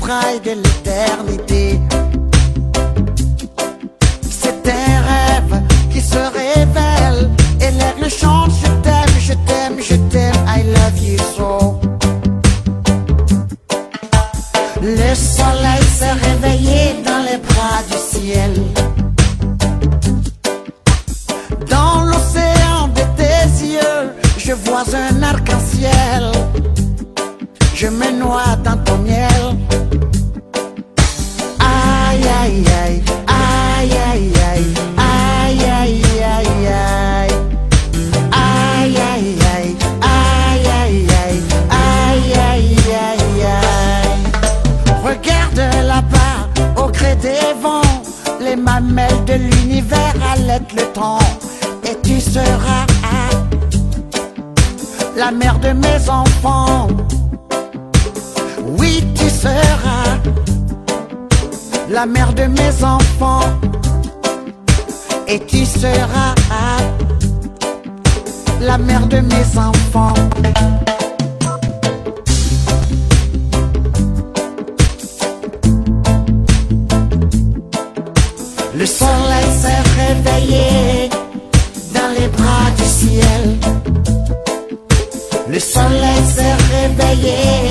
entrailles de l'éternité. C'est un rêve qui se révèle et l'aigle chante je t'aime, je t'aime, je t'aime, I love you so. Le soleil s'est réveillé dans les bras du ciel. Dans l'océan de tes yeux, je vois un arc-en-ciel. Je me noie dans ton miel. Aïe, aïe, aïe, aïe, aïe, aïe, aïe, aïe, aïe, aïe. Aïe, aïe, aïe, aïe, aïe, aïe, aïe, aïe, aïe, aïe. Regarde là-bas, au gré des vents, les mamelles de l'univers allaitent le temps. Et tu seras la mère de mes enfants. Oui, tu seras la mère de mes enfants. Et tu seras la mère de mes enfants. Le soleil s'est réveillé dans les bras du ciel. Le soleil s'est réveillé